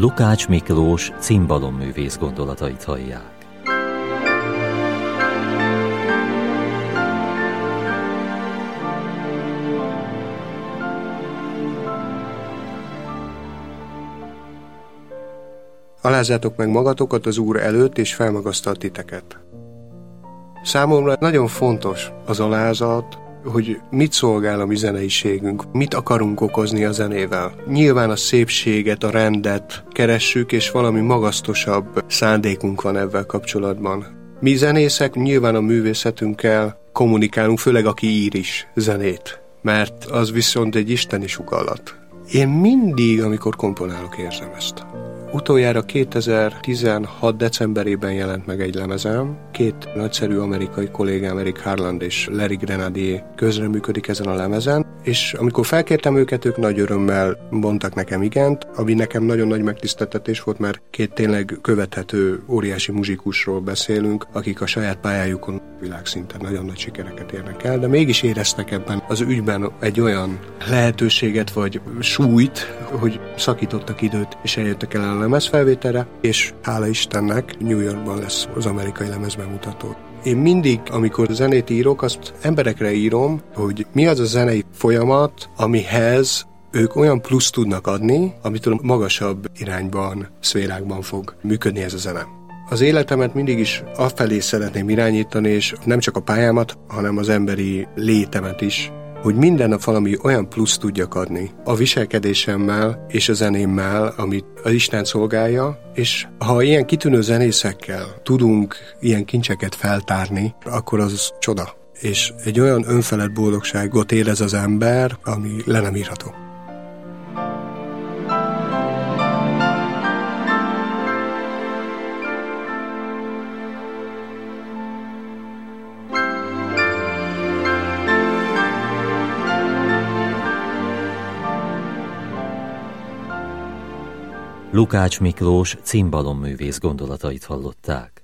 Lukács Miklós cimbalomművész gondolatait hallják. Alázzátok meg magatokat az Úr előtt, és felmagasztal titeket. Számomra nagyon fontos az alázat, hogy mit szolgál a mi zeneiségünk, mit akarunk okozni a zenével. Nyilván a szépséget, a rendet keressük, és valami magasztosabb szándékunk van ezzel kapcsolatban. Mi zenészek nyilván a művészetünkkel kommunikálunk, főleg aki ír is zenét, mert az viszont egy isteni sugallat. Én mindig, amikor komponálok, érzem ezt. Utoljára 2016. decemberében jelent meg egy lemezem. Két nagyszerű amerikai kollégám, Eric Harland és Larry Grenadier közreműködik ezen a lemezen, és amikor felkértem őket, ők nagy örömmel mondtak nekem igent, ami nekem nagyon nagy megtiszteltetés volt, mert két tényleg követhető óriási muzsikusról beszélünk, akik a saját pályájukon világszinten nagyon nagy sikereket érnek el, de mégis éreztek ebben az ügyben egy olyan lehetőséget vagy súlyt, hogy szakítottak időt, és eljöttek el a lemezfelvételre, és hála Istennek New Yorkban lesz az amerikai lemezbemutató. Én mindig, amikor zenét írok, azt emberekre írom, hogy mi az a zenei folyamat, amihez ők olyan plusz tudnak adni, amitől magasabb irányban, szférákban fog működni ez a zene. Az életemet mindig is afelé szeretném irányítani, és nem csak a pályámat, hanem az emberi létemet is, hogy minden nap valami olyan plusz tudjak adni a viselkedésemmel és a zenémmel, amit az Isten szolgálja, és ha ilyen kitűnő zenészekkel tudunk ilyen kincseket feltárni, akkor az csoda. És egy olyan önfelett boldogságot érez az ember, ami le nem írható. Lukács Miklós cimbalomművész gondolatait hallották.